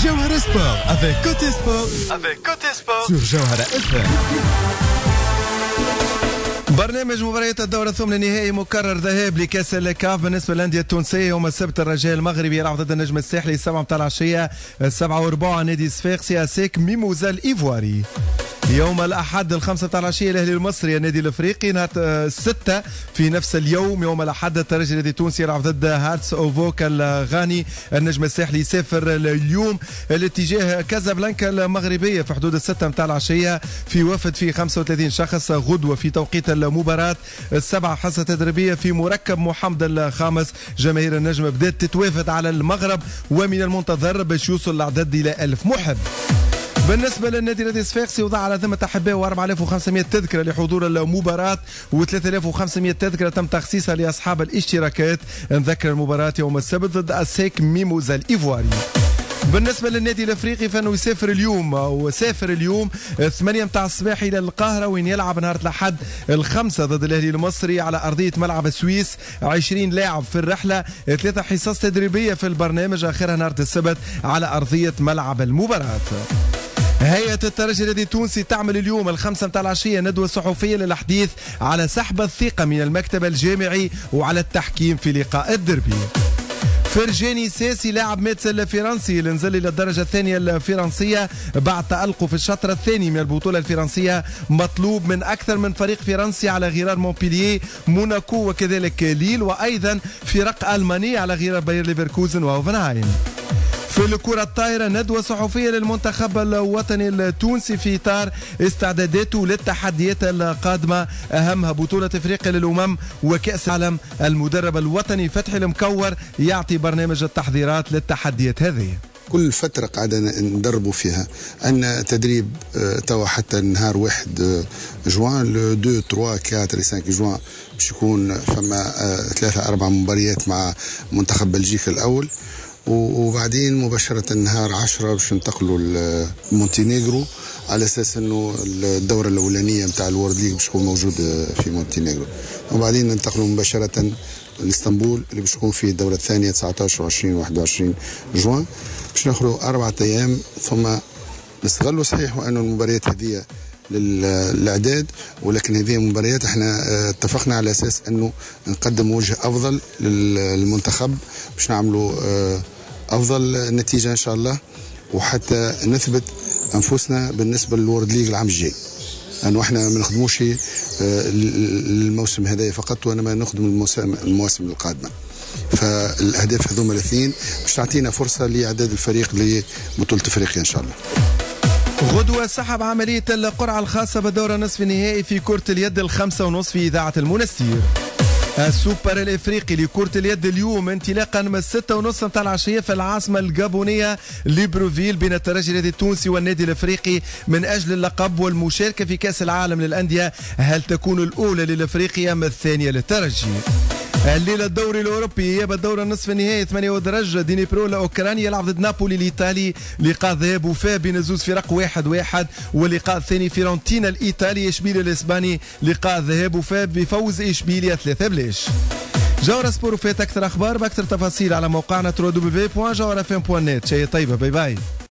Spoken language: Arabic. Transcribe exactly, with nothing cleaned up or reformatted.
Jawhara Sport avec Côté Sport avec Côté Sport sur Jawhara اف ام. برنامج مباريات الدورة الثمن النهائي مكرر ذهاب لكأس الكاف بالنسبة للأندية التونسية يوم السبت. الرجاء المغربي يلعب ضد النجم الساحلي السبعة متاع العشية، السبعة وربع نادي صفاقسي أسيك ميموزا الإيفواري. يوم الأحد الخمسة متاع العشية الأهلي المصري النادي الأفريقي. نهار الستة في نفس اليوم يوم الأحد الترجي النادي التونسي يلعب ضد هارتس أوفوك الغاني. النجم الساحلي يسافر اليوم الاتجاه كازابلانكا المغربية في حدود الستة متاع العشية في وفد فيه خمسة وثلاثين شخص. غدوة في توقيت المباراة السبعة حصة تدريبية في مركب محمد الخامس. جماهير النجم بدأت تتوافد على المغرب ومن المنتظر باش يوصل العدد إلى ألف محب. بالنسبة للنادي الذي صفاقسي وضع على ذمة أحبائه أربعة آلاف وخمسمائة تذكرة لحضور المباراة و3 آلاف وخمسمائة تذكرة تم تخصيصها لأصحاب الاشتراكات. نذكر المباراة يوم السبت ضد أسيك ميموزا الإيفواري. بالنسبة للنادي الافريقي فانه يسافر اليوم وسافر اليوم ثمانية متاع الصباح الى القاهرة وين يلعب نهار الاحد الخمسة ضد الاهلي المصري على ارضية ملعب السويس. عشرين لاعب في الرحلة، ثلاثة حصص تدريبية في البرنامج، اخرها نهار السبت على ارضية ملعب المباراة. هيئة الترجي الذي التونسي تعمل اليوم الخمسة متاع العشية ندوة صحفية للحديث على سحب الثقة من المكتب الجامعي وعلى التحكيم في لقاء الدربي. فرجاني ساسي لاعب ميتس الفرنسي اللي نزل الى الدرجه الثانيه الفرنسيه بعد تألقه في الشطر الثاني من البطوله الفرنسيه، مطلوب من اكثر من فريق فرنسي على غرار مونبيلييه، موناكو وكذلك ليل، وايضا فرق المانيه على غرار باير ليفركوزن وهوفنهايم. في الكرة الطايرة ندوة صحفية للمنتخب الوطني التونسي في إطار استعداداته للتحديات القادمة، أهمها بطولة إفريقيا للأمم وكأس العالم. المدرب الوطني فتحي المكور يعطي برنامج التحضيرات للتحديات هذه. كل فترة قاعدة ندربوا فيها، عندنا تدريب توا حتى نهار واحد جوان لو دو تروا كاتر سانك جوان باش يكون فما ثلاثة أربع مباريات مع منتخب بلجيكا الأول، وبعدين مباشرة نهار عشرة باش ننتقلوا لمونتينيغرو على اساس انه الدورة الاولانية نتاع الورد ليج باش تكون موجود في مونتينيغرو، وبعدين ننتقلوا مباشرة لاسطنبول اللي باش تكون فيه الدورة الثانية تسعة عشر وعشرين وواحد وعشرين جوان، باش ناخذوا أربعة أيام ثم نستغلوا. صحيح وأنه المباريات هذه للإعداد، ولكن هذه مباريات احنا اتفقنا على اساس انه نقدم وجه افضل للمنتخب باش نعملوا افضل نتيجه ان شاء الله، وحتى نثبت انفسنا بالنسبه للورد ليج العام الجاي، لانه احنا ما نخدموش الموسم هذا فقط وانما نخدم الموسم المواسم القادمه. فالاهداف هذوما الاثنين باش تعطينا فرصه لاعداد الفريق لبطوله افريقيا ان شاء الله. غدوة سحب عملية القرعة الخاصة بالدورة نصف النهائي في كرة اليد الخمسة ونصف في إذاعة المنستير. السوبر الافريقي لكرة اليد اليوم انطلاقا من الستة ونصف متاع العشية في العاصمة الجابونية ليبروفيل بين الترجي الذي التونسي والنادي الافريقي من اجل اللقب والمشاركة في كأس العالم للأندية. هل تكون الأولى للافريقي ام الثانية للترجي؟ الليلة الدوري الأوروبي يبقى الدورة النصف النهائي ثمانية ودرجة. دينيبرو الأوكراني يلعب ضد نابولي الإيطالي، لقاء ذهاب وفاء بين زوز فرق واحد واحد، واللقاء الثاني فيرونتينا الإيطالي إشبيليا الإسباني، لقاء ذهاب وفاء بفوز إشبيليا ثلاثة بلاش. جوهرة سبور وفات أكثر أخبار بأكثر تفاصيل على موقعنا دبليو دبليو دبليو بوان جوهرة اف ام بوان نت. شيء طيبة، باي باي.